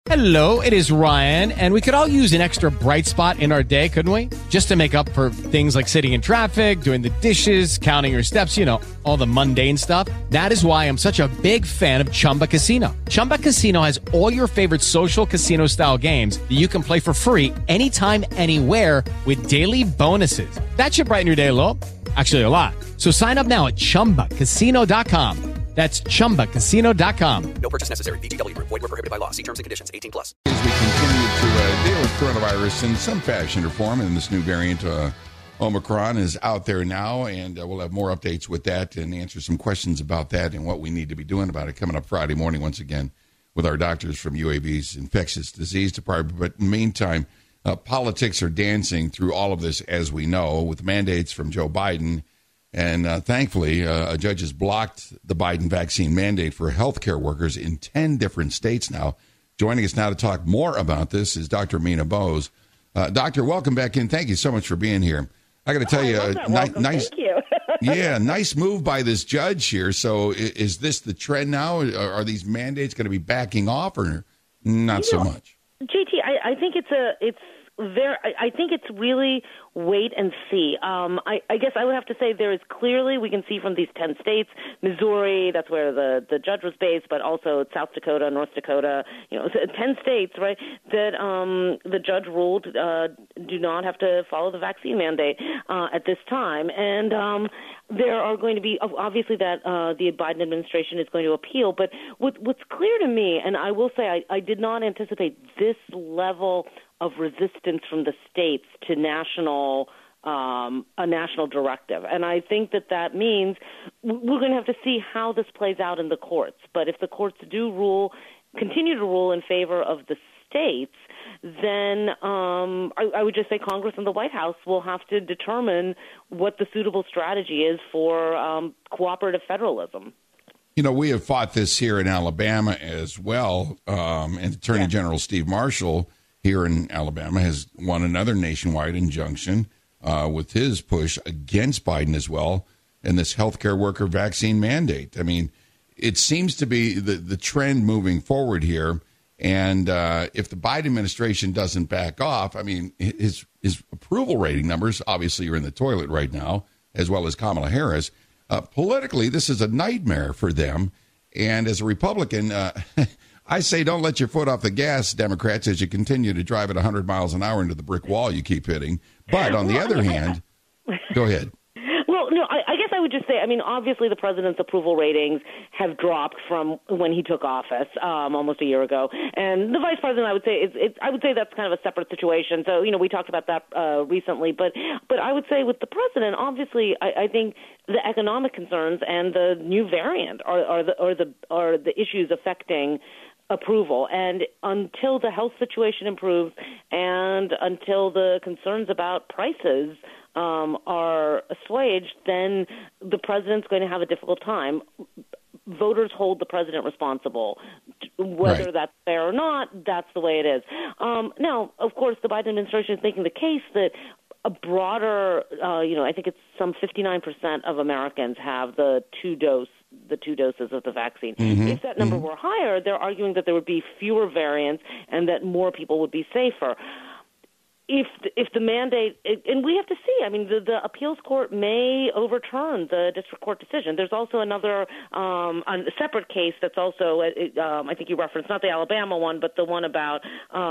Hello, it is Ryan, and we could all use an extra bright spot in our day, couldn't we? Just to make up for things like sitting in traffic, doing the dishes, counting your steps, you know, all the mundane stuff. That is why I'm such a big fan of Chumba Casino. Chumba Casino has all your favorite social casino-style games that you can play for free anytime, anywhere with daily bonuses. That should brighten your day a little. Actually, a lot. So sign up now at ChumbaCasino.com. That's ChumbaCasino.com. No purchase necessary. VGW Group. Void where prohibited by law. See terms and conditions. 18+. As we continue to deal with coronavirus in some fashion or form, and this new variant, Omicron, is out there now, and we'll have more updates with that and answer some questions about that and what we need to be doing about it coming up Friday morning once again with our doctors from UAB's Infectious Disease Department. But in the meantime, politics are dancing through all of this, as we know, with mandates from Joe Biden. And thankfully, a judge has blocked the Biden vaccine mandate for healthcare workers in 10 different states now. Joining us now to talk more about this is Dr. Mina Bose. Doctor, welcome back in. Thank you so much for being here. I got to tell you, nice, thank you. yeah, nice move by this judge here. So is this the trend now? Are these mandates going to be backing off or not so much? JT, I think I think it's really wait and see. I guess I would have to say there is clearly, we can see from these 10 states, Missouri, that's where the judge was based, but also South Dakota, North Dakota, 10 states, right, that the judge ruled do not have to follow the vaccine mandate at this time. And there are going to be, obviously, that the Biden administration is going to appeal. But what's clear to me, and I will say I did not anticipate this level of resistance from the states to a national directive. And I think that means we're going to have to see how this plays out in the courts. But if the courts do continue to rule in favor of the states, then I would just say Congress and the White House will have to determine what the suitable strategy is for cooperative federalism. You know, we have fought this here in Alabama as well, and Attorney General Steve Marshall here in Alabama has won another nationwide injunction with his push against Biden as well and this healthcare worker vaccine mandate. I mean, it seems to be the trend moving forward here. And if the Biden administration doesn't back off, I mean, his approval rating numbers obviously are in the toilet right now, as well as Kamala Harris. Politically, this is a nightmare for them. And as a Republican, I say don't let your foot off the gas, Democrats, as you continue to drive at 100 miles an hour into the brick wall you keep hitting. But on the other hand, go ahead. Well, no, I guess I would just say, I mean, obviously the president's approval ratings have dropped from when he took office almost a year ago. And the vice president, I would say that's kind of a separate situation. So, we talked about that recently. But I would say with the president, obviously, I think the economic concerns and the new variant are the issues affecting approval. And until the health situation improves and until the concerns about prices are assuaged, then the president's going to have a difficult time. Voters hold the president responsible. Whether that's fair or not, that's the way it is. Now, of course, the Biden administration is making the case that a broader, I think it's some 59% of Americans have the two doses of the vaccine. Mm-hmm. If that number were higher, they're arguing that there would be fewer variants and that more people would be safer. If the mandate, and we have to see, I mean, the appeals court may overturn the district court decision. There's also another a separate case that's also, I think you referenced, not the Alabama one, but the one about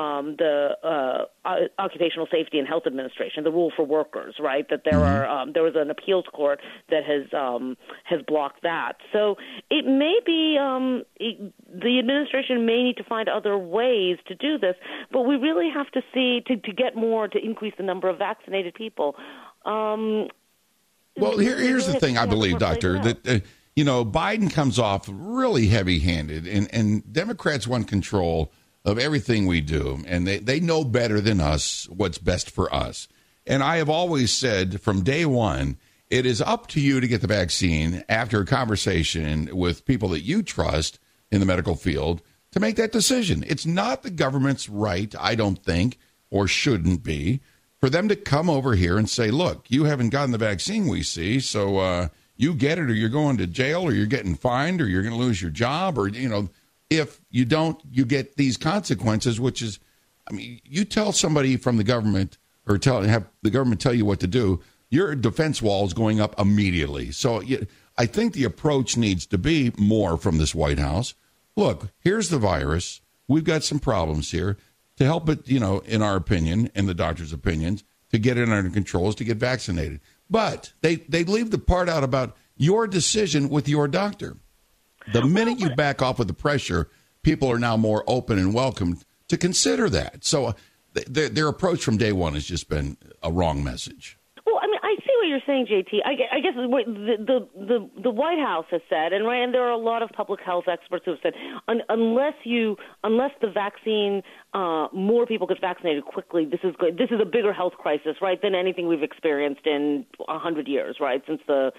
the Occupational Safety and Health Administration, the rule for workers, right? That there there was an appeals court that has blocked that. So it may be the administration may need to find other ways to do this, but we really have to see to get more, to increase the number of vaccinated people. Well, here's the thing, I believe, Doctor, that Biden comes off really heavy-handed, and Democrats want control of everything we do, and they know better than us what's best for us. And I have always said from day one, it is up to you to get the vaccine after a conversation with people that you trust in the medical field to make that decision. It's not the government's right, I don't think, or shouldn't be, for them to come over here and say, look, you haven't gotten the vaccine we see, so you get it or you're going to jail or you're getting fined or you're going to lose your job or, if you don't, you get these consequences, which is, I mean, you tell somebody from the government or have the government tell you what to do, your defense wall is going up immediately. So I think the approach needs to be more from this White House. Look, here's the virus. We've got some problems here. To help it, in our opinion, and the doctor's opinions, to get it under control is to get vaccinated. But they leave the part out about your decision with your doctor. The minute you back off with the pressure, people are now more open and welcomed to consider that. So their approach from day one has just been a wrong message. Well, I mean, I see what you're saying, JT. I guess what the White House has said, and there are a lot of public health experts who have said, unless the vaccine, more people get vaccinated quickly, this is a bigger health crisis, right, than anything we've experienced in 100 years, right, since the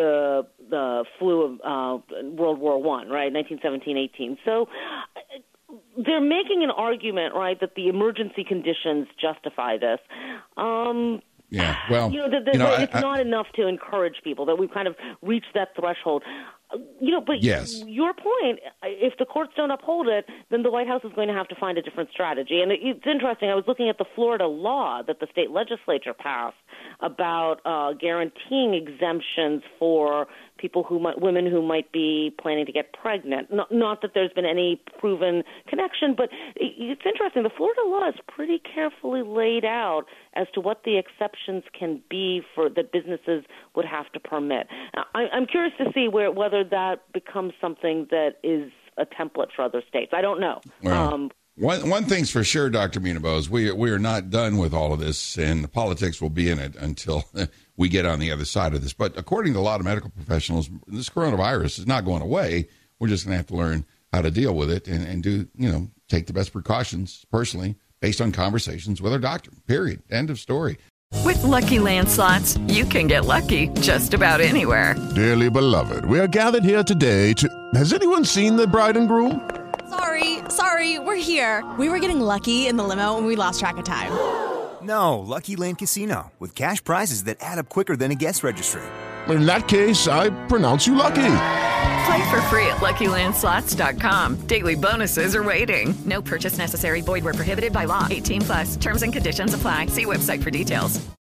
flu of World War I, right, 1917-18. So they're making an argument, right, that the emergency conditions justify this. Yeah, well, it's not enough to encourage people, that we've kind of reached that threshold. But yes. Your point, if the courts don't uphold it, then the White House is going to have to find a different strategy. And it's interesting. I was looking at the Florida law that the state legislature passed about guaranteeing exemptions for women who might be planning to get pregnant. Not that there's been any proven connection, but it's interesting. The Florida law is pretty carefully laid out as to what the exceptions can be that businesses would have to permit. Now, I'm curious to see whether that becomes something that is a template for other states. I don't know. Well, one thing's for sure, Dr. Menabose, we are not done with all of this, and the politics will be in it until we get on the other side of this. But according to a lot of medical professionals, this coronavirus is not going away. We're just going to have to learn how to deal with it and do, take the best precautions personally based on conversations with our doctor, period. End of story. With Lucky Land Slots, you can get lucky just about anywhere. Dearly beloved, we are gathered here today to... Has anyone seen the bride and groom? Sorry, we're here. We were getting lucky in the limo and we lost track of time. No, Lucky Land Casino, with cash prizes that add up quicker than a guest registry. In that case, I pronounce you lucky. Play for free at LuckyLandSlots.com. Daily bonuses are waiting. No purchase necessary. Void where prohibited by law. 18+. Terms and conditions apply. See website for details.